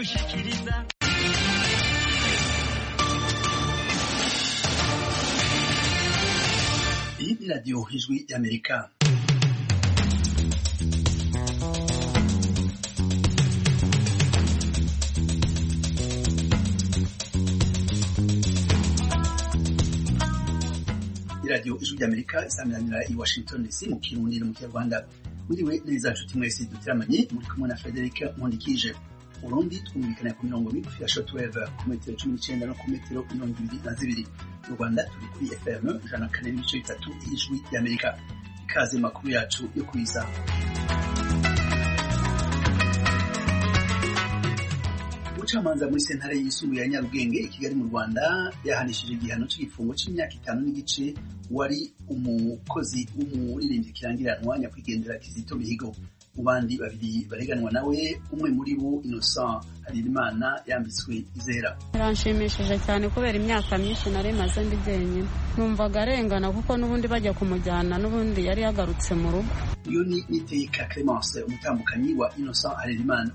gushikiriza. Iyi ni radiyo ijwi y'Amerika. iradiyo ijwi ry'Amerika isaminanira i Washington DC mu Kirundi no mu Kinyarwanda. Muriwe neza nshuti mwese dutiramanye, muri kumwe na Frederic Nkundikije. Urundi twumvikana ku mirongo migufi ya shortwave ku metero 19 no ku metero 22. Mu Rwanda turi kuri FM 104.3 ijwi ry'Amerika. Ikaze makuru yacu yo kwiza. Umucamanza muri sentare yisumbuye ya Nyarugenge i Kigali mu Rwanda yahanishije igihano cy'igifungo cy'imyaka 5 n'igice wari umukozi w'umuririmbyi kirangiranwa nyakwigendera Kizito Mihigo. Mu bandi babiri bareganwa nawe, umwe muri bo Innocent Harerimana yambitswe izera. Biranshimishije cyane kubera imyaka myinshi nari maze ndi jyenyine. Numvaga arengana kuko n'ubundi bajya kumujyana n'ubundi yari yagarutse mu rugo. Uyu ni Niteka Clemence, umutambukanyi wa Innocent Harerimana.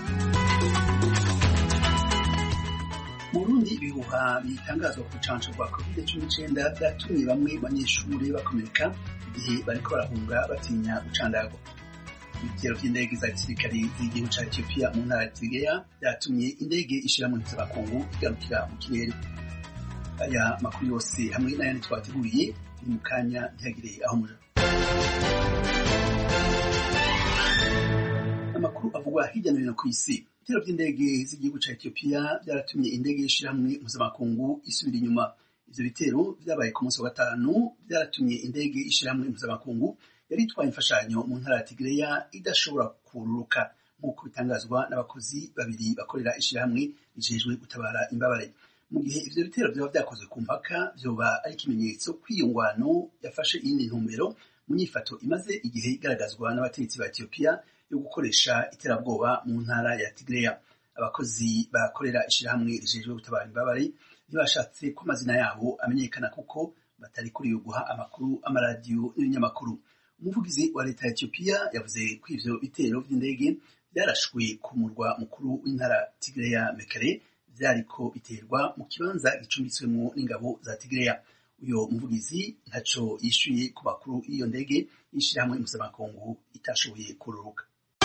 Mu Burundi ibihuha bitangazwa ku rucanco rwa COVID-19 byatumye bamwe banyeshuri bakomereka igihe bariko barahunga batinya gucandagwa. Ibitero vy'indege za gisirikare z'igihugu ca Ethiopia mu ntara ya Tigray byatumye indege ishira mu mpuzamakungu igarukira mu kirere. Aya makuru yose hamwe n'ayandi twateguriye ni mu kanya ntihagire aho muja. Amakuru avugwa hirya no hino ku isi. Ibitero vy'indege z'igihugu ca Ethiopia byaratumye indege y'ishirahamwe mpuzamakungu isubira inyuma. Ivyo bitero vyabaye ku munsi wa gatanu, byaratumye indege y'ishirahamwe mpuzamakungu yari itwaye imfashanyo mu ntara ya Tigray idashobora kururuka, nk'uko bitangazwa n'abakozi babiri bakorera ishirahamwe rijejwe gutabara imbabare. Mu gihe ivyo bitero vyoba vyakozwe ku mpaka, vyoba ari ikimenyetso kw'iyo ngwano yafashe iyindi ntumbero mu nyifato imaze igihe igaragazwa n'abategetsi ba Ethiopia yo gukoresha iterabwoba mu ntara ya Tigray. Abakozi bakorera ishirahamwe rijejwe gutabara imbabare ntibashatse ko amazina yabo amenyekana kuko batari kuri yo guha amakuru amaradiyo n'ibinyamakuru. Umuvugizi wa leta ya Ethiopia yavuze ko ivyo bitero vy'indege byarashwe ku murwa mukuru w'intara Tigray ya Mekele, vyariko biterwa mu kibanza gicumbitswemwo n'ingabo za Tigray. Uyo muvugizi ntaco yishuye ku makuru y'iyo ndege y'ishirahamwe mpuzamakungu itashoboye kururuka.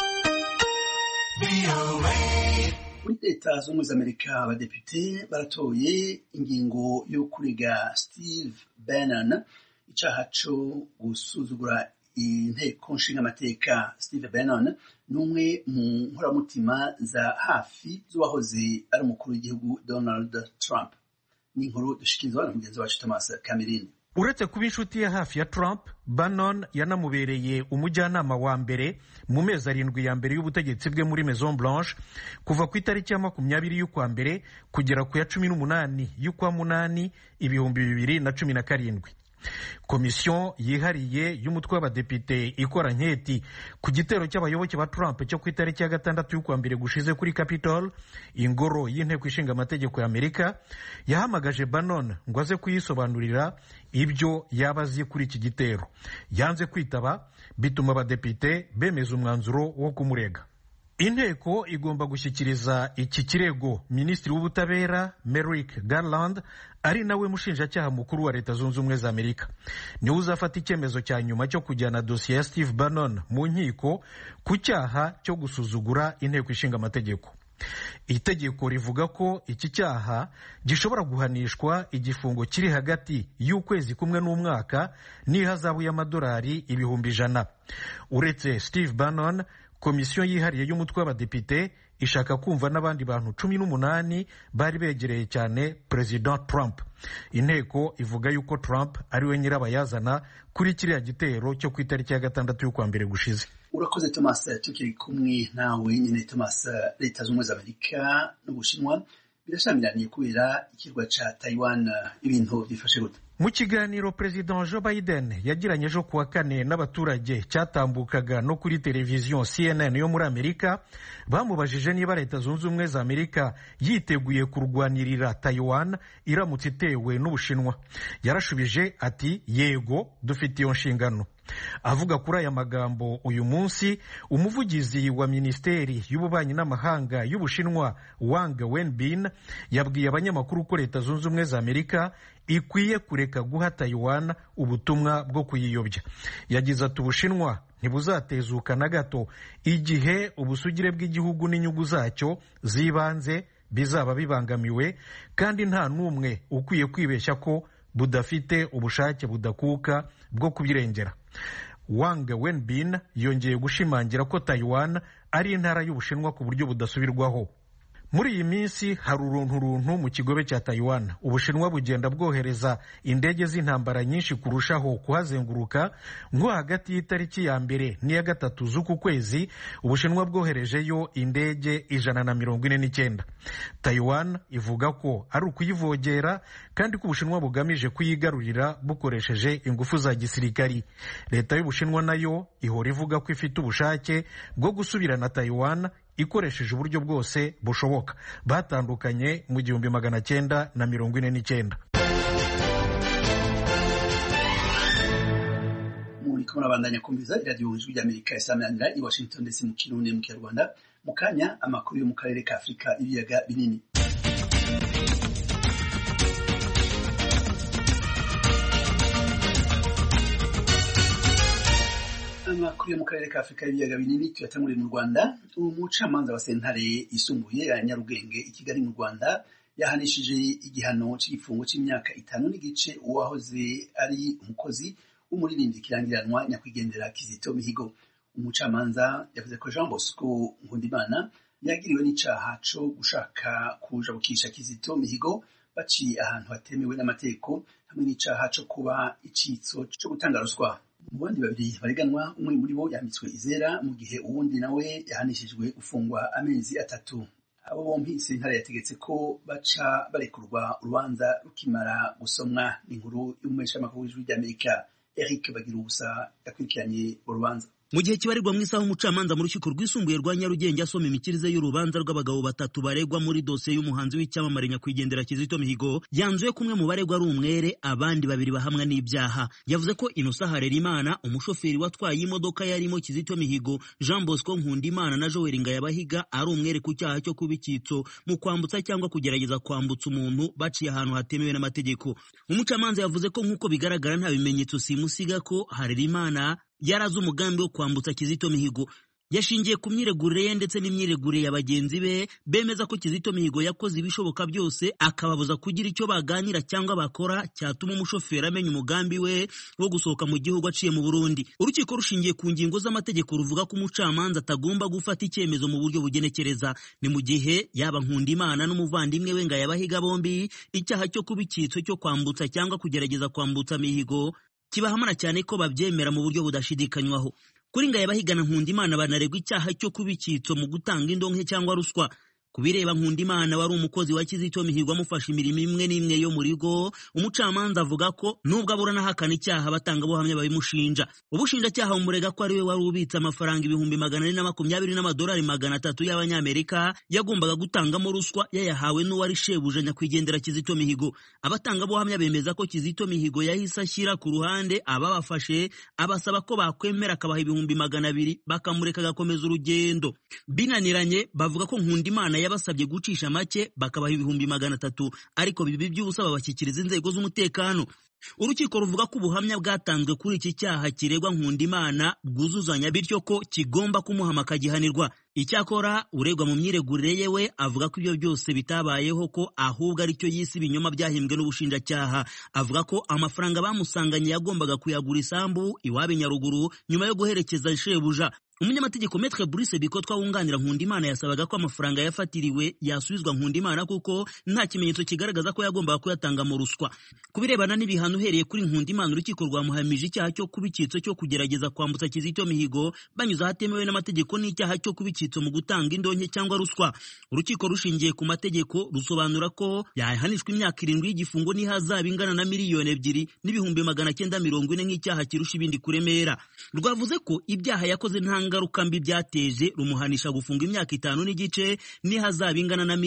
Muri leta z'ubumwe z'Amerika abadepite baratoye ingingo yo kurega Steve Bannon icaha co gusuzugura inteko nshingamateka. Steve Bannon ni umwe mu nkoramutima za hafi z'uwahoze ari umukuru w'igihugu Donald Trump. Ni inkuru dushikirizwa na mugenzi wacu Thomas Cameron. Uretse kuba inshuti ya hafi ya Trump, Bannon yanamubereye umujyanama wa mbere mu mezi 7 ya mbere y'ubutegetsi bwe muri Maison Blanche, kuva ku itariki ya 20 y'ukwa mbere kugera ku ya 18 y'ukwa munani 2017. Komisiyo yihariye y'umutwe w'abadepite ikora nketi ku gitero cy'abayoboke ba Trump cyo ku itariki ya 6 y'ukwa mbere gushize kuri Capitol, ingoro y'inteko ishinga amategeko ya Amerika, yahamagaje Bannon ngo aze kuyisobanurira ibyo yabazi kuri iki gitero. Yanze kwitaba, bituma abadepite bemeza umwanzuro wo kumurega. Inteko igomba gushyikiriza iki kirego Minisitiri w'Ubutabera Merrick Garland, ari nawe mushinjacyaha mukuru wa Leta Zunze Ubumwe za Amerika. Niwe uzafata icyemezo cya nyuma cyo kujyana dosiye ya Steve Bannon mu nkiko ku cyaha cyo gusuzugura inteko ishinga amategeko. Itegeko rivuga ko iki cyaha gishobora guhanishwa igifungo kiri hagati y'ukwezi kumwe n'umwaka n'ihazabu y'amadolari 100,000. Uretse Steve Bannon, komisiyo yihariye y'umutwe w'abadepite ishaka kumva n'abandi bantu 18 bari begereye cyane President Trump. Inteko ivuga yuko Trump ari we nyirabayazana kuri kiriya gitero cyo ku itariki ya 6 y'ukwa mbere gushize. Urakoze Thomas, tukiri kumwe nawe nyine Thomas. Leta z'ubumwe z'Amerika n'Ubushinwa birashamiraniye kubera ikirwa ca Taiwan. Ibintu bifashe gute? Mu kiganiro President Joe Biden yagiranye ejo kuwa 4 n'abaturage cyatambukaga no kuri televiziyo CNN yo muri Amerika, bamubajije niba Leta Zunze Ubumwe za Amerika yiteguye kurwanirira Taiwan iramutse itewe n'Ubushinwa. Yarashubije ati yego, dufite iyo nshingano. Avuga kuri aya magambo uyu munsi, umuvugizi wa Minisiteri y'Ububanyi n'Amahanga y'Ubushinwa Wang Wenbin yabwiye abanyamakuru ko Leta Zunze Ubumwe za Amerika ikwiye kureka guha Taiwan ubutumwa bwo kuyiyobya. Yagize ati Ubushinwa ntibuzatezuka na gato igihe ubusugire bw'igihugu n'inyungu zacyo zibanze bizaba bibangamiwe, kandi nta n'umwe ukwiye kwibeshya ko budafite ubushake budakuka bwo kubirengera. Wang Wenbin yongeye gushimangira ko Taiwan ari intara y'Ubushinwa ku buryo budasubirwaho. Muri iyi minsi hari urunturuntu mu kigobe cya Taiwan. Ubushinwa bugenda bwohereza indege z'intambara nyinshi kurushaho kuhazenguruka. Nko hagati y'itariki ya 2 n'iya 3 z'uku kwezi, Ubushinwa bwoherejeyo indege 149. Taiwan ivuga ko ari ukuyivogera kandi ko Ubushinwa bugamije kuyigarurira bukoresheje ingufu za gisirikari. Leta y'Ubushinwa nayo ihora ivuga ko ifite ubushake bwo gusubirana Taiwan ikoresheje uburyo bwose bushoboka. Batandukanye mu 1949. Muriko murabandanya kumviza iradiyo Ijwi ry'Amerika isamanira i Washington DC mu Kirundi mu Kinyarwanda. Mu kanya amakuru yo mu karere ka Afurika ibiyaga binini. Amakuru yo mu karere ka Afurika y'ibiyaga binini tuyatanguriye mu Rwanda. Umucamanza wa sentare isumbuye ya Nyarugenge i Kigali mu Rwanda yahanishije igihano cy'igifungo cy'imyaka 5 n'igice uwahoze ari umukozi w'umuririmbyi kirangiranwa nyakwigendera Kizito Mihigo. Umucamanza yavuze ko Jean Bosco Nkundimana yagiriwe n'icaha cyo gushaka kujabukisha Kizito Mihigo baciye ahantu hatemewe n'amategeko, hamwe n'icaha cyo kuba icitso cyo gutanga ruswa. Mu bandi babiri bareganwa, umwe muri bo yambitswe izera mu gihe uwundi nawe yahanishijwe gufungwa amezi 3. Abo bombi sentare yategetse ko baca barekurwa urubanza rukimara gusomwa. N'inkuru y'umumenyeshamakuru w'Ijwi ry'Amerika Eric Bagirubusa yakurikiranye urubanza. Mu gihe kibarirwa mu isaha umucamanza mu rukiko rwisumbuye rwa Nyarugenge asoma imikirize y'urubanza rw'abagabo 3 baregwa muri dosiye y'umuhanzi w'icyamamare nyakwigendera Kizito Mihigo, yanzuye kumwe mu baregwa ari umwere, abandi 2 bahamwa n'ibyaha. Yavuze ko Innocent Harerimana, umushoferi watwaye imodoka yarimo Kizito Mihigo, Jean Bosco Nkundimana na Joel Ngayabahiga ari umwere ku cyaha cyo kubikitso mu kwambutsa cyangwa kugerageza kwambutsa umuntu baciye ahantu hatemewe n'amategeko. Umucamanza yavuze ko nk'uko bigaragara nta bimenyetso simusiga ko Harerimana yarazi umugambi wo kwambutsa Kizito Mihigo. Yashingiye ku myiregurire ye ndetse n'imyiregurire ya bagenzi be, bemeza ko Kizito Mihigo yakoze ibishoboka byose akababuza kugira icyo baganira cyangwa bakora cyatuma umushoferi amenya umugambi we wo gusohoka mu gihugu aciye mu Burundi. Urukiko rushingiye ku ngingo z'amategeko ruvuga ko umucamanza atagomba gufata icyemezo mu buryo bugenekereza. Ni mu gihe yaba Nkundimana n'umuvandimwe we Ngayabahiga bombi icyaha cyo kubikitso cyo kwambutsa cyangwa kugerageza kwambutsa Mihigo kibahamana cyane ko babyemera mu buryo budashidikanywaho. Kuri Ngayabahiga na Nkundimana banaregwa icyaha cyo kubikitso mu gutanga indonke cyangwa ruswa. Kubireba Nkundimana wari umukozi wa Kizito Mihigo amufasha imirimo imwe n'imwe yo muri go, umucamanza avuga ko nubwo aburana hakana icyaha batanga buhamya babimushinja. Ubushinjacyaha umurega ko ari we wari ubitse amafaranga 420 n'amadolari 300 y'abanyamerika yagombaga gutangamo ruswa yayahawe n'uwari shebuja nyakwigendera Kizito Mihigo. Abatanga buhamya bemeza ko Kizito Mihigo yahise ashyira ku ruhande ababafashe, abasaba ko bakwemera akabaha 200 bakamureka agakomeza urugendo. Binaniranye bavuga ko Nkundimana yabasabye gucisha make bakabaha 300, ariko bibi by'ubusaba bashyikiriza inzego z'umutekano. Urukiko ruvuga ko ubuhamya bwatanzwe kuri iki cyaha kiregwa Nkundimana bwuzuzanya bityo ko kigomba kumuhama akagihanirwa. Icyakora uregwa mu myiregurire yewe avuga ko ibyo byose bitabayeho, ko ahubwo ari cyo yise ibinyoma byahimbwe n'ubushinjacyaha. Avuga ko amafaranga bamusanganye yagombaga kuyagura isambu iwabo Nyaruguru nyuma yo guherekeza shebuja. Umunyamategeko Maître Brice Bikotwa wunganira Nkundimana yasabaga ko amafaranga yafatiriwe yasubizwa Nkundimana kuko nta kimenyetso kigaragaza ko yagombaga kuyatanga mu ruswa. Kubirebana n'ibihano uhereye kuri Nkundimana, urukiko rwamuhamije icyaha cyo kubikitso cyo kugerageza kwambutsa Kizito Mihigo banyuze ahatemewe n'amategeko n'icyaha cyo kubikitso mu gutanga indonke cyangwa ruswa. Urukiko rushingiye ku mategeko rusobanura ko yahanishwa imyaka 7 y'igifungo n'ihazabu ingana na miliyoni 2,940 nk'icyaha kirusha ibindi kuremera. Rwavuze ko ibyaha yakoze nta ngaruka mbi byateje rumuhanisha gufunga imyaka 5 n'igice n'ihazaba ingana na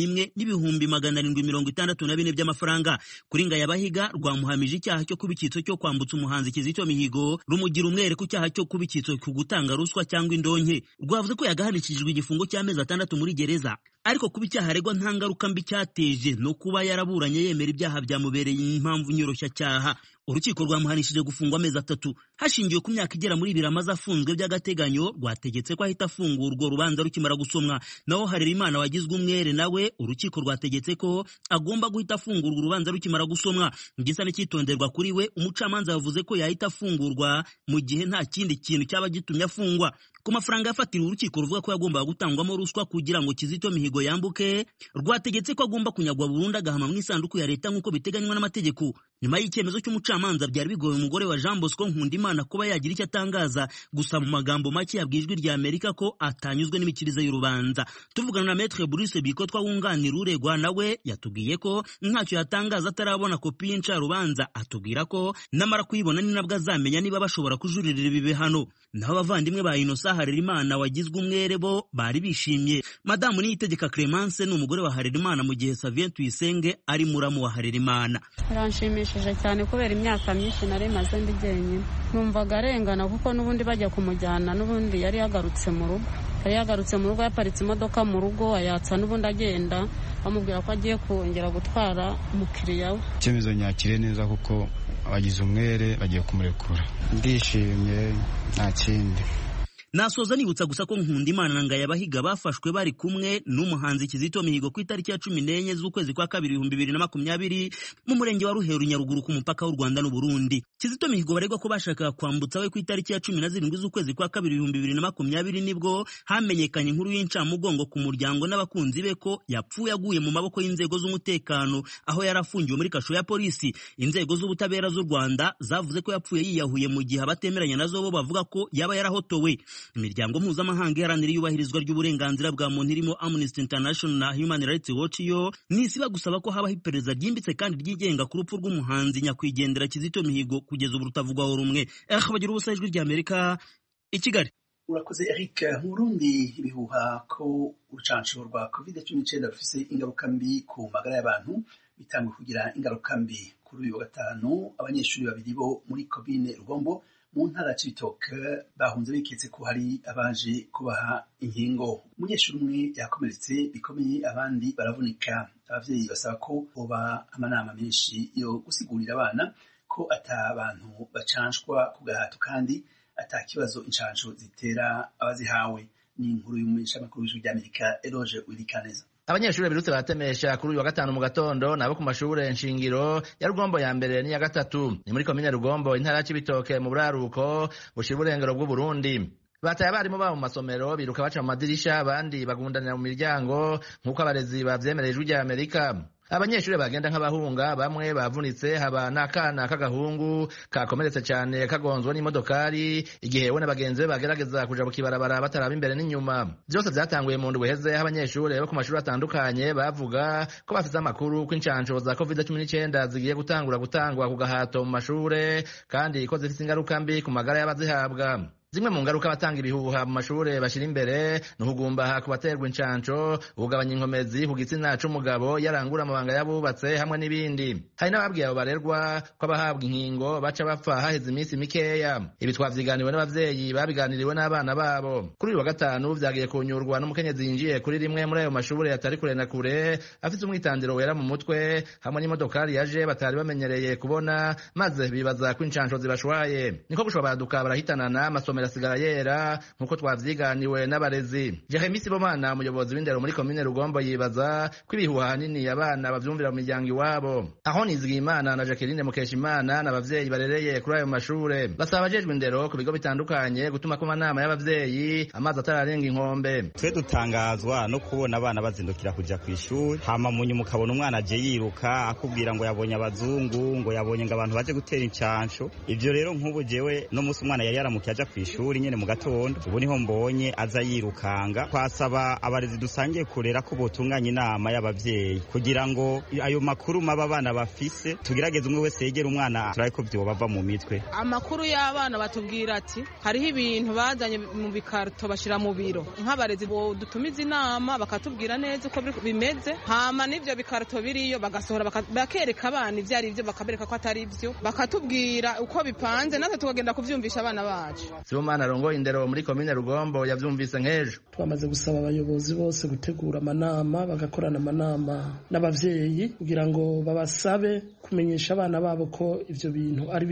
$1,764,000 by'amafaranga. Kuri Ngayabahiga rwamuhamije icyaha cyo kuba icyitso cyo kwambutsa umuhanzi Kizito Mihigo, rumugira umwere ku cyaha cyo kuba icyitso ku gutanga ruswa cyangwa indonke. Rwavuze ko yagahanishijwe igifungo cy'amezi 6 muri gereza, ariko kuba icyaha aregwa nta ngaruka mbi cyateje no kuba yaraburanye yemera ibyaha byamubereye impamvu nyoroshya. Urukiko rwamuhanishije gufungwa amezi 3 hashingiwe ku myaka igera muri 2 amaze afunzwe by'agateganyo. Rwategetse ko ahita afungurwa urubanza rukimara gusomwa. Naho Harerimana wagizwe umwere nawe urukiko rwategetse ko agomba guhita afungurwa urubanza rukimara gusomwa. Ngisa n'icyitonderwa kuri we, umucamanza yavuze ko yahita afungurwa mu gihe nta kindi kintu cyaba gitumye afungwa. Ku mafaranga yafatiriwe urukiko ruvuga ko yagombaga gutangwamo ruswa kugira ngo Kizito Mihigo yambuke, rwategetse ko agomba kunyagwa burundu agahama mu isanduku ya leta nk'uko biteganywa n'amategeko. Nyuma y'icyemezo cy'umucamanza byari bigoye umugore wa Jean Bosco Nkundimana kuba yagira icyo atangaza, gusa mu magambo make yabwiye Ijwi rya Amerika ko atanyuzwe n'imikirize y'urubanza. Tuvugana na Maître Bruce Bikotwa wunganira uregwa, nawe yatubwiye ko ntacyo yatangaza atarabona kopi y'incarubanza. Atubwira ko namara kuyibona ni nabwo azamenya niba bashobora kujuririra ibi bihano. Naho abavandimwe ba Innocent Harerimana wagizwe umwere bo bari bishimye. Madamu Niyitegeka Clemence ni umugore wa Harerimana, mu gihe Savien Tuyisenge ari muramu wa Harerimana. Biranshimishije cyane kubera imyaka myinshi nari maze ndi jyenyine. Numvaga arengana kuko n'ubundi bajya kumujyana, n'ubundi yari yagarutse mu rugo. Yaparitse imodoka mu rugo ayatsa, n'ubundi agenda bamubwira ko agiye kongera gutwara umukiriya we. Icyemezo nyakire neza kuko abagize umwere bagiye kumurekura. Ndishimye nta kindi. Nasoza nibutsa gusa ko Nkundimana na Ngayabahiga bafashwe bari kumwe n'umuhanzi Kizito Mihigo ku itariki ya 14 z'ukwezi kwa 2020 mu murenge wa Ruheru Nyaruguru ku mupaka w'u Rwanda n'u Burundi. Kizito Mihigo baregwa ko bashakaga kwambutsa we ku itariki ya 17 z'ukwezi kwa 2020 nibwo hamenyekanye inkuru y'incamugongo ku muryango n'abakunzi be ko yapfuye aguye mu maboko y'inzego z'umutekano aho yarafungiwe muri kasho ya polisi. Inzego z'ubutabera z'u Rwanda zavuze ko yapfuye yiyahuye, mu gihe abatemeranya nazo bo bavuga ko yaba yarahotowe. Imiryango mpuzamahanga iharanira iyubahirizwa ry'uburenganzira bwa muntu irimo Amnesty International na Human Rights Watch yo nisiba gusaba ko habaho iperereza ryimbitse kandi ryigenga ku rupfu rw'umuhanzi nyakwigendera Kizito Mihigo kugeza ubu rutavugwaho rumwe. Bagira ubusa Ijwi rya Amerika i Kigali. Urakoze Eric. Mu Burundi ibihuha ko urucanco rwa COVID-19 rufise ingaruka mbi ku magara y'abantu bitangwe kugira ingaruka mbi. Kuri uyu wa gatanu abanyeshuri babiri bo muri komine Rugombo mu ntara ya Cibitoke bahunze biketse ko hari abaje kubaha inkingo. Umunyeshuri umwe yakomeretse bikomeye, abandi baravunika. Abavyeyi basaba ko hoba amanama menshi yo gusigurira abana ko ata abantu bacanshwa ku gahato kandi ata kibazo incanco zitera abazihawe. Ni inkuru y'umumenyeshamakuru w'Ijwi rya Amerika Eloge Wilikaneza. Abanyeshuri birutse baratemesha kuri uyu wa gatanu mu gatondo nabo ku mashure nshingiro ya Rugombo ya mbere n'iya gatatu. Ni muri komine Rugombo intara ya Cibitoke mu buraruko bushira uburengero bw'u Burundi. Bataye abarimu babo mu masomero biruka baca mu madirisha, abandi bagundanira mu miryango nk'uko abarezi bavyemereye Ijwi rya Amerika. Abanyeshuri bagenda nk'abahunga, bamwe bavunitse, haba n'akana k'agahungu kakomeretse cyane kagonzwe n'imodokari igihe we n'abagenzi be bagerageza kuja bukibarabara bataraba imbere n'inyuma. Byose byatanguye mu ndwi heze, aho abanyeshuri bo ku mashuri atandukanye bavuga ko bafite amakuru ko incanco za COVID-19 zigiye gutangwa ku gahato mu mashure kandi ko zifite ingaruka mbi ku magara y'abazihabwa. Zimwe mu ngaruka batanga ibihuha mu mashure bashira imbere nuhugumbaha ku baterwa incanco, ugabanya inkomezi ku gitsina c'umugabo yarangura amabanga yabubatse hamwe n'ibindi. Hari n'ababwiye abo barerwa ko abahabwa inkingo baca bapfa haheze iminsi mikeya. Ibi twavyiganiwe n'abavyeyi babiganiriwe n'abana babo. Kuri uyu wa gatanu vyagiye kunyurwa n'umukenyezi yinjiye kuri rimwe muri ayo mashure yatari kure na kure, afite umwitandiro wera mu mutwe hamwe n'imodokari yaje batari bamenyereye kubona, maze bibaza ko incanco zibashwaye. Niko gushobora barahitanana amasomero asigara yera nkuko twavyiganiwe n'abarezi. Jeremy Sibomana umuyobozi w'indero muri komine Rugombo yibaza ko ibihuha hanini abana bavyumvira mu miryango iwabo. Aho Nizigimana na Jacqueline Mukeshimana n'abavyeyi barereye kuri ayo mashure basaba abajejwe indero ku bigo bitandukanye gutuma ku manama y'abavyeyi amazi atararenga inkombe. Twe dutangazwa no kubona abana bazindukira kuja kw'ishuri, hama munyu mukabona umwana aje yiruka akubwira ngo yabonye abazungu, ngo yabonye ngo abantu baje gutera incanco. Ivyo rero nk'ubu jewe no musi umwana yari yaramukiye aja kw'ishuri ishuri nyene mu gatondo, ubu niho mbonye aza yirukanga. Twasaba abarezi dusangiye kurera ko botunganya inama y'abavyeyi kugira ngo ayo makuru maba bana bafise tugerageze umwe wese yegera umwana turabe ko vyobava mu mitwe. Amakuru y'abana batubwira ati hariho ibintu bazanye mu bikarto bashira mu biro, nk'abarezi bo dutumiza inama bakatubwira neza uko bimeze, hama n'ivyo bikarto biriyo bagasohora bakereka abana ivyo ari byo, bakabereka ko atari byo, bakatubwira uko bipanze, natwe tukagenda kuvyumvisha abana bacu. Sibomana arongoye indero muri komine Rugombo yavyumvise nk'ejo. Twamaze gusaba abayobozi bose gutegura amanama, bagakorana amanama n'abavyeyi kugira ngo babasabe kumenyesha abana babo ko ivyo bintu ari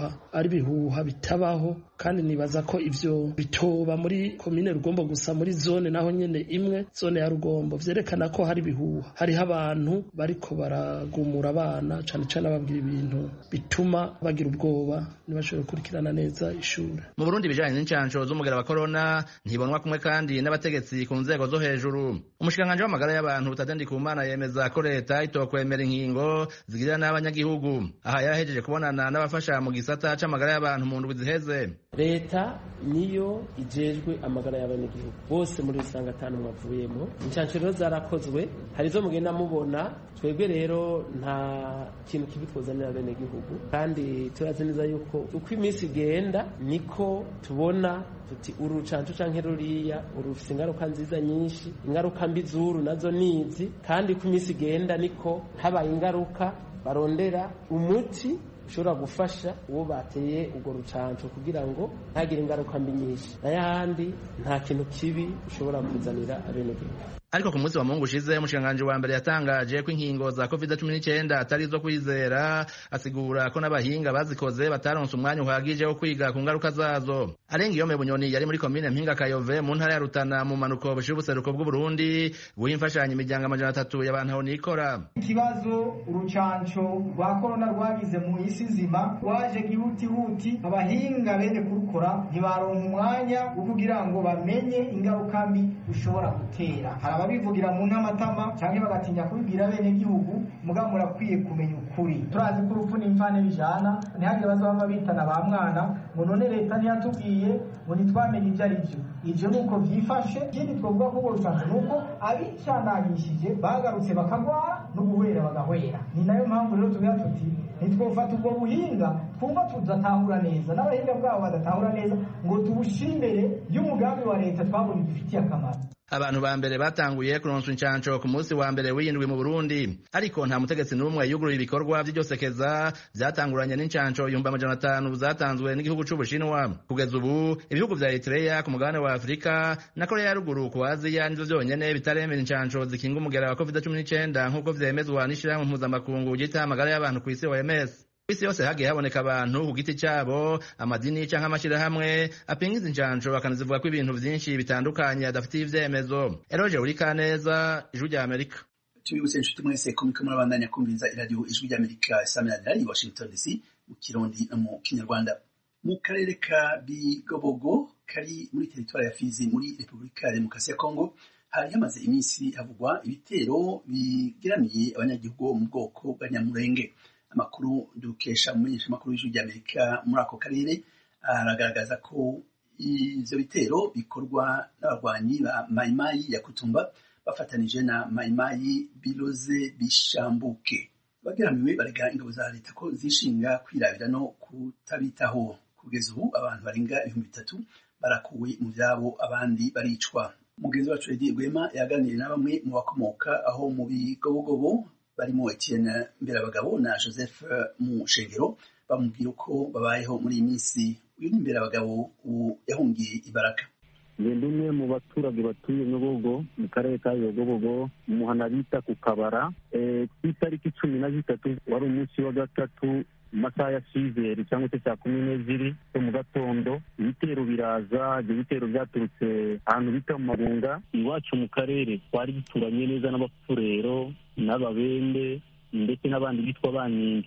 bihuha bitabaho, kandi nibaza ko ivyo bitoba muri komine Rugombo gusa, muri zone naho nyene imwe, zone ya Rugombo, vyerekana ko hari bihuha, hariho abantu bariko baragumura abana cane cane babwira ibintu bituma bagira ubwoba ntibashobore gukurikirana neza ishuri. Mu Burundi bijanye n'incanco z'umugera wa corona ntibonwa kumwe kandi n'abategetsi ku nzego zo hejuru. Umushikanganje w'amagara y'abantu Tade Ndikumana yemeza ko leta itokwemera inkingo zigirira n'abanyagihugu. Aha yarahejeje kubonana n'abafasha mu gisata c'amagara y'abantu mu ndwi ziheze. Leta niyo ijejwe amagara y'abanyagihugu bose muri rusange atanu mwavuyemo. Incanco rero zarakozwe, hari zo mugenda mubona, twebwe rero nta kintu kibi twozanira abenegihugu, kandi turazi neza yuko uko iminsi igenda niko tubona tuti uru rucanco canke ruriya urufise ingaruka nziza nyinshi, ingaruka mbi zuru nazo nizi, kandi uko iminsi igenda niko habaye ingaruka barondera umuti ushobora gufasha uwo bateye urwo rucanco kugira ngo ntagire ingaruka mbi nyinshi, n'ayandi nta kintu kibi ushobora kuzanira abenegihugu. Ariko ku munsi wa Mungu ushize umushikanganje wa mbere yatangaje ko inkingo za COVID-19 atari zo kwizera, asigura ko n'abahinga bazikoze bataronse umwanya uhagije wo kwiga ku ngaruka zazo. Arenga iyo Bunyoni yari muri komine Mpinga Kayove mu ntara ya Rutana mu manuko bushira ubuseruko bw'u Burundi, buha imfashanyo imiryango 300 y'abantu aho nikora. Ikibazo urucanco rwa corona rwagize mu isi nzima waje gihutihuti, abahinga bene kurukora ntibaronka umwanya wo kugira ngo bamenye ingaruka mbi ushobora gutera. Ababivugira mu ntamatama cyangwa bagatinya kubibwira bene gihugu, mugabo murakwiye kumenya ukuri. Turazi ko urupfu n'imfane bijana, ntihagire bazaba bitana ba mwana ngo none leta ntiyatubwiye ngo nitwamenye ibyo ari byo. Ivyo nuko vyifashe. Ikindi twovuga ko urucanco nuko abicanagishije bagarutse bakagwara n'ubuhwera bagahwera. Ni nayo mpamvu rero tugira tuti nitwofata ubwo buhinga twumva tudatahura neza, n'abahinga bwabo badatahura neza, ngo tubushimire y'umugambi wa leta twabonye dufitiye akamaro. Abantu ba mbere batanguye kuronswa incanco ku munsi wa mbere w'indwi mu Burundi, ariko nta mutegetsi n'umwe yuguruye ibikorwa vy'iryosekeza vyatanguranye n'incanco 500 zatanzwe n'igihugu c'Ubushinwa. Kugeza ubu ibihugu vya Eritrea ku mugabane wa Afrika na Korea ya ruguru ku Aziya nivyo vyonyene bitaremera incanco zikinga umugera wa COVID-19 nk'uko vyemezwa n'ishirahamwe mpuzamakungu ryita amagara y'abantu ku isi OMS. Isi yose hagiye haboneka abantu ku giti cyabo, amadini canke amashirahamwe apinga izi ncanco bakanazivuga ko ibintu vyinshi bitandukanye adafitiye ivyemezo. Eroje Urikaneza, Ijwi rya Amerika. Tubibutse inshuti mwese ko muriko murabandanya kumviriza iradiyo Ijwi rya Amerika isamirana i Washington DC mu Kirundi no mu Kinyarwanda. Mu karere ka Bigobogo kari muri teritwari ya Fizi muri Repubulika ya Demokarasi ya Kongo hari hamaze iminsi havugwa ibitero bigeramiye abanyagihugu mu bwoko bwa Nyamurenge. Amakuru dukesha umumenyesha makuru w'Ijwi rya Amerika muri ako karere aragaragaza ko ivyo bitero bikorwa n'abarwanyi ba Mayimayi ya Kutumba bafatanije na Mayimayi Biloze Bishambuke. Bageramiwe barega ingabo za leta ko zishinga kwirabira no kutabitaho. Kugeza ubu abantu barenga 3,000 barakuwe mu vyabo, abandi baricwa. Mugenzi wacu Edi Rwema yaganiriye na bamwe mu bakomoka aho mu Bigobogobo barimo Etienne Mberabagabo na Joseph Mushengero, bamubwira uko babayeho muri iyi minsi. Uyu ni Mberabagabo yahungiye Ibaraka. Ndi umwe mu baturage batuye Nyobogo mu karere ka Bigobogo mu muhana bita ku Kabara. Ku itariki 13 wari umunsi wa gatatu masaha ya 6 cyangwa se saa 12 zo mu gatondo, ibitero biraza. Ibyo bitero byaturutse ahantu bita mu Mabunga iwacu mu karere. Twari duturanye neza n'abapfurero n'ababende ndetse n'abandi bitwa Banyindu.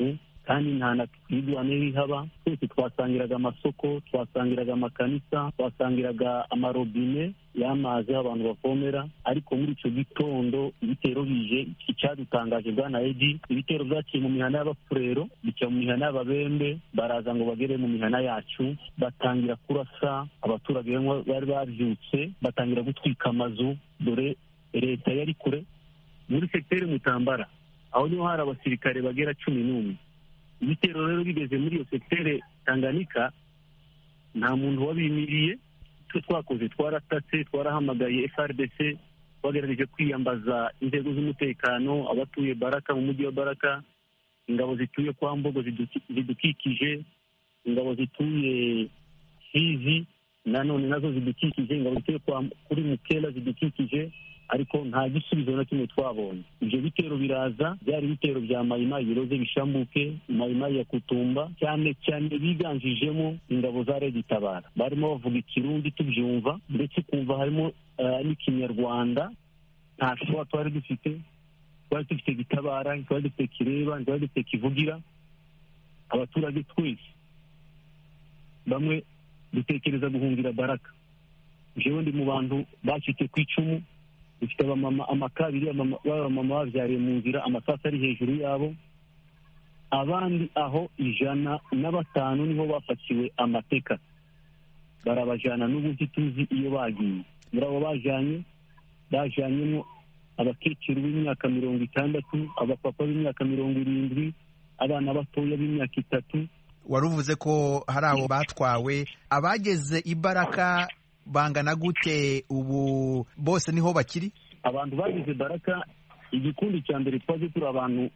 kandi nta na twigwane bihaba. Twese twasangiraga amasoko, twasangiraga amakanisa, twasangiraga amarobine y'amazi abantu bavomera. Ariko muri icyo gitondo ibitero bije, icyadutangaje bwana Edi, ibitero byaciye mu mihana y'abafurero bica mu mihana y'ababembe, baraza ngo bagere mu mihana yacu, batangira kurasa abaturage bari babyutse, batangira gutwika amazu. Dore leta yari kure muri sekiteri Mutambara, aho niho hari abasirikare bagera 11. Ibitero rero bigeze muri iyo sekiteri Tanganyika, nta muntu wabimiriye. Twe twakoze, twaratatse, twarahamagaye FRDC, twagerageje kwiyambaza inzego z'umutekano, abatuye Baraka, mu mujyi wa Baraka, ingabo zituye kwa Mbogo zidukikije, ingabo zituye Fizi nanone nazo zidukikije, ingabo zituye kuri Mukela zidukikije, ariko nta gisubizo na kimwe twabonye. Ibyo bitero biraza, byari ibitero bya Mayimayi biroze bishambuke, Mayimayi ya Kutumba, cyane cyane biganjijemo ingabo za Red Tabara. Barimo bavuga Ikirundi tubyumva, ndetse kumva harimo n'ikinyarwanda. Nta shwa twari dufite Gitabara, twari dufite Kireba, twari dufite Kivugira. Abaturage twese bamwe dutekereza guhungira Baraka. Jewe ndi mu bantu bacitse ku icumu, dufite abamama amakabiri, abamama babyariye mu nzira, amasasu ari hejuru yabo. Abandi aho 105 niho bafatiwe amateka, barabajana n'ubu ntituzi iyo bagiye. Muri abo bajanyemo abakecuru b'imyaka 60, abapapa b'imyaka 70, abana batoya b'imyaka 3. Waruvuze ko hari abo batwawe. Abageze i Baraka bangana gute ubu? Bose niho bakiri? Abantu bageze Baraka, igikundi cya mbere twaje turi abantu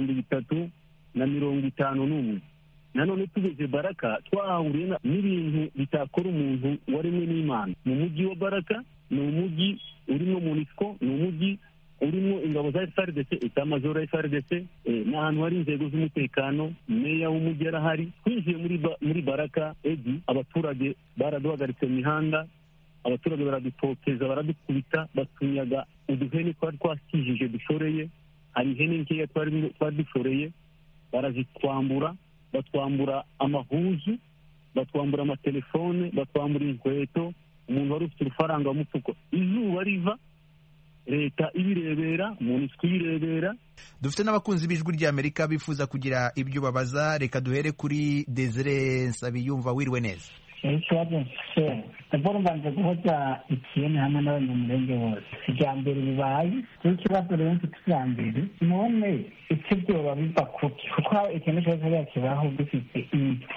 351. Nanone tugeze Baraka twahuriye n'ibintu bitakora umuntu waremwe n'Imana. Mu mujyi wa Baraka ni umujyi urimo MONUSCO, ni umujyi urimo ingabo za FARDC, etamajoro ya FARDC, n'ahantu hari inzego z'umutekano, meya w'umujyi arahari. Twinjiye muri Baraka, Edi, abaturage baraduhagaritse mu mihanda, abaturage baradutoteza, baradukubita, batunyaga uduhene twari twakijije dushoreye. Hari ihene nkeya twari dushoreye, barazitwambura, batwambura amahuzu, batwambura amatelefone, batwambura inkweto. Umuntu wari ufite urufaranga mu mufuko, izuba riva, leta ibirebera, MONUSCO ibirebera. Dufite n'abakunzi b'Ijwi ry'Amerika bifuza kugira ibyo babaza. Reka duhere kuri Desire Nsabiyumva. Wiriwe neza? Ikibazo mfite ndabona mbanze guhoza ikintu hamwe n'abanyamurenge bose. Ijambere bibaye ikibazo rero mfite ijambere, none icyo byoba biva kuki? Kuko ikintu cyose kibaho gifite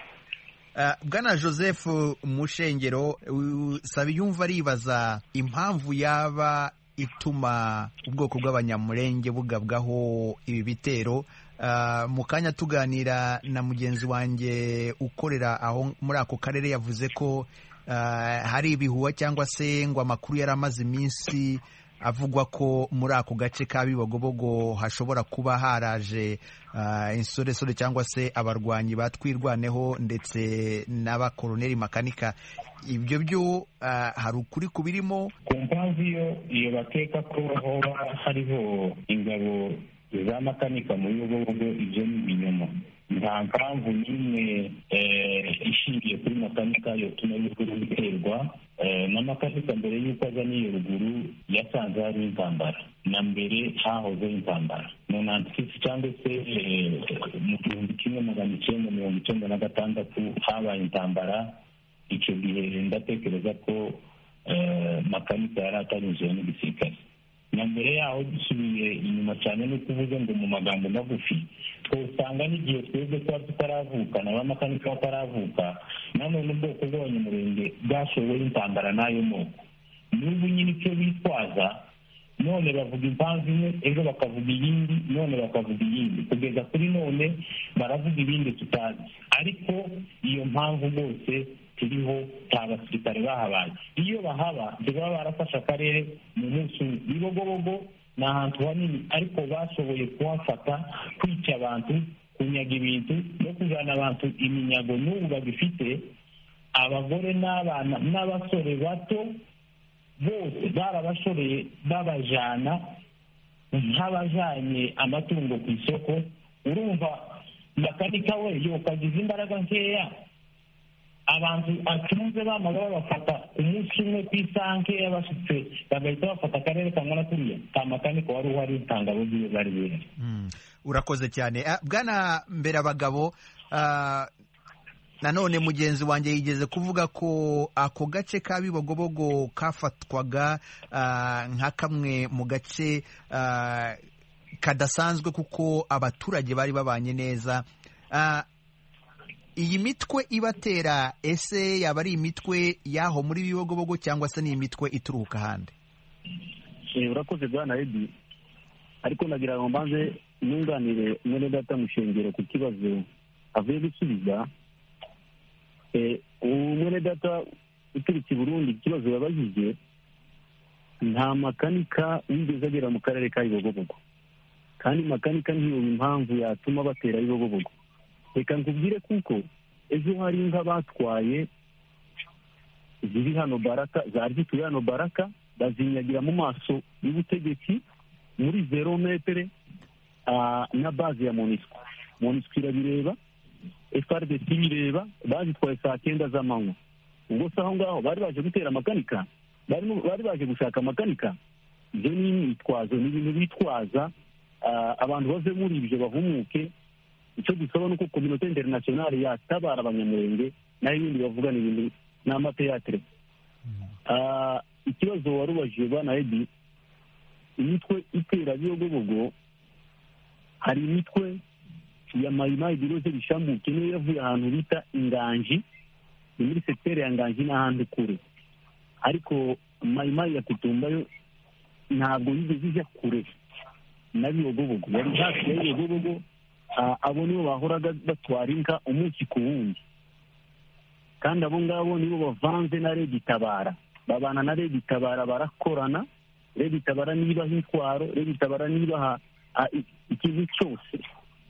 Bwana Joseph Mushengero, Sabiyumva aribaza impamvu yaba ituma ubwoko bw'abanyamurenge bugabwaho ibi bitero. Mu kanya tuganira na mugenzi wanjye ukorera aho muri ako karere, yavuze ko hari ibihuha cyangwa se ngo amakuru yari amaze iminsi avugwa ko muri ako gace ka Bibogobogo hashobora kuba haraje insoresore cyangwa se abarwanyi batwirwaneho ndetse n'abakoloneli makanika. Ibyo byo hari ukuri kubirimo? Ku mpamvu iyo bakeka ko hoba hariho ingabo za makanika mu Bibogobogo, ibyo ni ibinyoma. Nta mpamvu n'imwe ishingiye kuri makanika yotuma y'ukuri biterwa. Na makanika mbere y'uko aza n'iyo ruguru yasanze hari intambara, na mbere hahozeho intambara mu 96 cyangwa se mu 1996 habaye intambara. Icyo gihe ndatekereza ko makanika yari atanyuzeho n'igisirikare. Na mbere yaho dusubiye inyuma cyane no kuvuga ngo mu magambo magufi, twosanga n'igihe twebwe twari tutaravuka n'abamakanika bataravuka, nanone ubwoko bw'abanyamurenge bwashoboye intambara n'ayo moko. N'ubu nyine icyo bitwaza, none bavuga impamvu imwe, ejo bakavuga iyindi, none bakavuga iyindi, kugeza kuri none baravuga ibindi tutazi. Ariko iyo mpamvu bose turiho nta basirikare bahabaye. Iyo bahaba baba barafashe akarere mu munsi. Bibogobogo ni ahantu hanini, ariko bashoboye kuhafata, kwica abantu, kunyaga ibintu no kujyana abantu iminyago. N'ubu bagifite abagore n'abana n'abasore bato bose barabashoreye, babajyana nk'abajyanye amatungo ku isoko. Urumva makanika we yokagize imbaraga nkeya abantu acunze bamaze babafata umunsi umwe ku isaha nkeya bashitse bagahita bafata akarere kangana kuriya ka makanika wari uhari intangabo ziwe bari bihari. Urakoze cyane Bwana Mberabagabo. Nanone mugenzi wanjye yigeze kuvuga ko ako gace ka Bibogobogo kafatwaga nka kamwe mu gace kadasanzwe kuko abaturage bari babanye neza. Iyi mitwe ibatera ese yaba ari imitwe yaho muri Bibogobogo cyangwa se ni imitwe ituruka ahandi? Urakoze Bwana Edi, ariko nagira ngo mbanze nunganire mwene data Mushengero ku kibazo avuye gusubiza. Mwene data uturutse i Burundi ikibazo yabajije, nta makanika wigeze agera mu karere ka Bibogobogo, kandi makanika ntiyo impamvu yatuma batera Bibogobogo. Reka nkubwire kuko ejo hari inka batwaye ziri hano Baraka, zari zituye hano Baraka, bazinyagira mu maso y'ubutegetsi muri 0 metere na base ya MONUSCO. MONUSCO irabireba, FARDC bireba, bazitwaye saa 9 z'amanywa. Ubwo se aho ngaho bari baje gutera makanika, bari baje gushaka makanika. Ibyo ni imyitwazo, ni ibintu bitwaza abantu bave muri ibyo bahumuke. Icyo dusaba nuko communauté internationale yatabara abanyamurenge, naho ibindi bavuga ni ibintu n'amateatre. Ikibazo warubajije Bwana Edi, imitwe itera Bibogobogo, hari imitwe ya Mayimayi biroze bishambuke niyo yavuye ahantu bita Inganji, ni muri secteur ya Nganji n'ahandi kure. Ariko Mayimayi ya Kutumba yo ntabwo yigeze ijya kure na Bibogobogo, yari hafi ya Bibogobogo. Abo nibo bahoraga batwara inka umunsi ku wundi, kandi abo ngabo nibo bavanze na Redi Tabara, babana na Redi Tabara, barakorana. Redi Tabara nibaha intwaro, Redi Tabara nibaha ikintu cyose,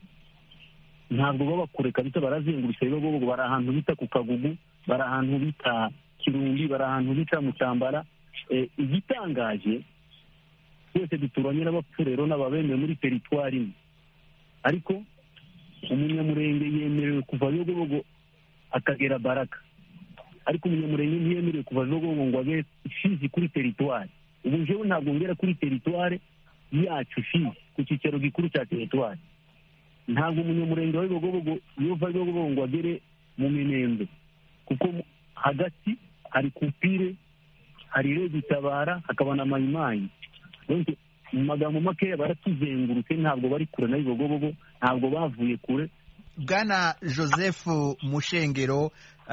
ntabwo baba kure kabisa, barazengurutse Bibogobogo. Bari ahantu bita ku Kagugu, bari ahantu bita Kirumbi, bari ahantu bita mu Cyambara. Igitangaje twese duturanye n'abapfurero n'ababembe muri teritwari imwe, ariko umunyamurenge yemerewe kuva Bibogobogo akagera Baraka, ariko umunyamurenge ntiyemerewe kuva Bibogobogo ngo abe Fizi kuri teritwari. Ubu jewe ntabwo ngera kuri teritwari yacu Fizi, ku cyicaro gikuru cya teritwari. Ntabwo umunyamurenge wa Bibogobogo yova Bibogobogo ngo agere mu Minembwe, kuko hagati hari Kupire, hari Redi Tabara, hakaba na Mayimayi. Mu magambo makeya baratuzengurutse, ntabwo bari kure na Bibogobogo, ntabwo bavuye kure. Bwana Joseph Mushengero,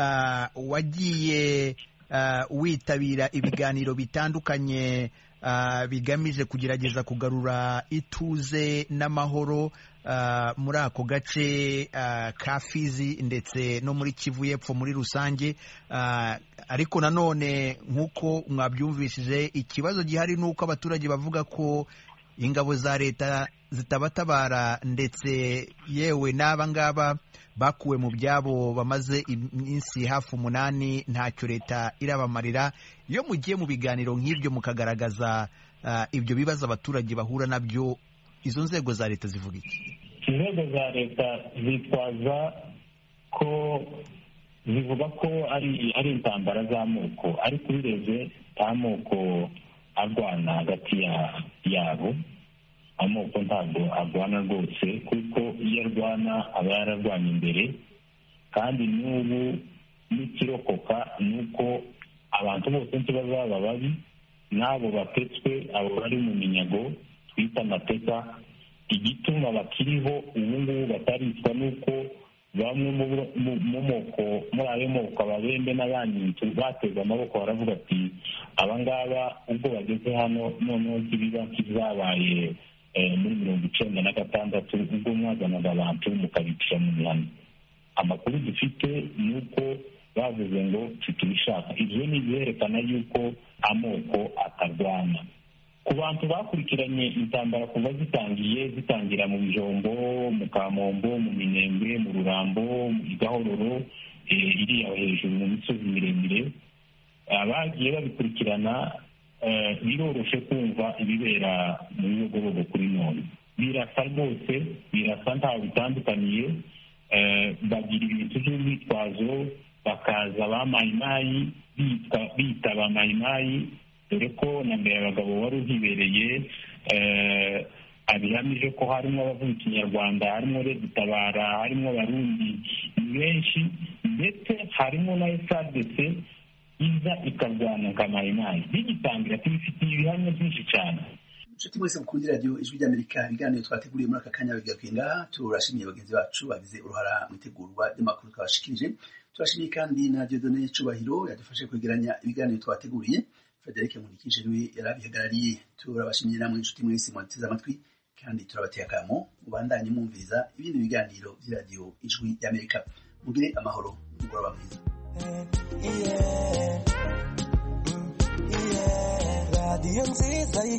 wagiye witabira ibiganiro bitandukanye bigamije kugerageza kugarura ituze n'amahoro muri ako gace ka Fizi ndetse no muri Kivu y'Epfo muri rusange. Ariko nanone nk'uko mwabyumvishije, ikibazo gihari ni uko abaturage bavuga ko ingabo za leta zitabatabara, ndetse yewe n'aba ngaba bakuwe mu byabo bamaze iminsi hafi 8 ntacyo leta irabamarira. Iyo mugiye mu biganiro nk'ibyo mukagaragaza ibyo bibazo abaturage bahura nabyo, izo nzego za leta zivuga iki? Inzego za leta zitwaza ko zivuga ko ari intambara z'amoko, ariko ubirebye nta moko arwana hagati yabo. Amoko ntabwo arwana rwose, kuko iyo arwana aba yararwanya imbere, kandi n'ubu n'ikirokoka ni uko abantu bose ntibazaba babi, n'abo batetswe, abo bari mu minyago twita amateka. Igituma bakiriho ubu ngubu bataricwa n'uko bamwe mu moko, muri ayo moko, ababembe n'abandi bateze amaboko, baravuga ati aba ngaba ubwo bageze hano noneho kibiba kizabaye muri 1996 ubwo mwazanaga abantu mukabicisha mu mihanda. Amakuru dufite ni uko bavuze ngo tutubishaka. Ibyo ni ibyerekana yuko amoko atarwana. Ku bantu bakurikiranye intambara kuva zitangira mu Bijombo, mu Kamombo, mu Minembwe, mu Rurambo, mu Gahororo, iriya hejuru mu misozi miremire, abagiye babikurikirana, biroroshe kumva ibibera mu Bibogobogo kuri none. Birasa rwose, birasa ntaho bitandukaniye, bagira ibintu by'urwitwazo, bakaza ba mayimayi bita ba mayimayi, dore ko na mbere abagabo wari uhibereye abihamije ko harimo abavuga ikinyarwanda, harimo Tabara, harimo abarundi benshi, ndetse harimo na FARDC iza ikarwana nka mayimayi. Bigitangira tubifitiye ibihamya byinshi cyane. Inshuti mwese mukunda radiyo Ijwi ry'Amerika, ibiganiro twateguriye muri aka kanya bigarukiye ngaha. Turashimiye bagenzi bacu bagize uruhara mu itegurwa ry'amakuru twabashikirije. Turashimiye kandi na Dieudonné Cubahiro yadufashe kwegeranya ibiganiro twateguriye. Frederic Nkurikije niwe yarabihagarariye. Turabashimiye namwe inshuti mwese mwateze amatwi, kandi turabateye akamo mubandanye mwumviriza ibindi biganiro by'iradiyo Ijwi ry'Amerika. Mugire amahoro, mugoroba mwiza. Radio nziza